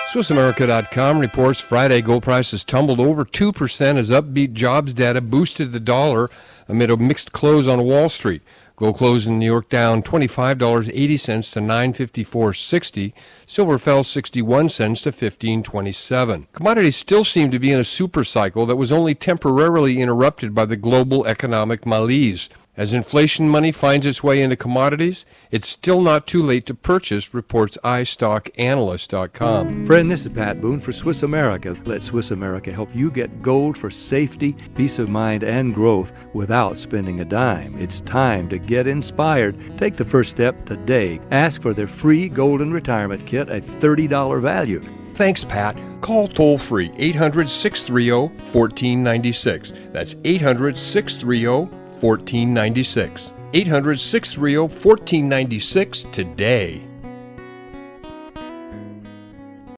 SwissAmerica.com reports Friday gold prices tumbled over 2% as upbeat jobs data boosted the dollar amid a mixed close on Wall Street. Gold closed in New York down $25.80 to $954.60. Silver fell 61 cents to $15.27. Commodities still seem to be in a supercycle that was only temporarily interrupted by the global economic malaise. As inflation money finds its way into commodities, it's still not too late to purchase, reports iStockAnalyst.com. Friend, this is Pat Boone for Swiss America. Let Swiss America help you get gold for safety, peace of mind, and growth without spending a dime. It's time to get inspired. Take the first step today. Ask for their free Golden Retirement Kit, a $30 value. Thanks, Pat. Call toll-free 800-630-1496. That's 800-630-1496. 800-630-1496 today.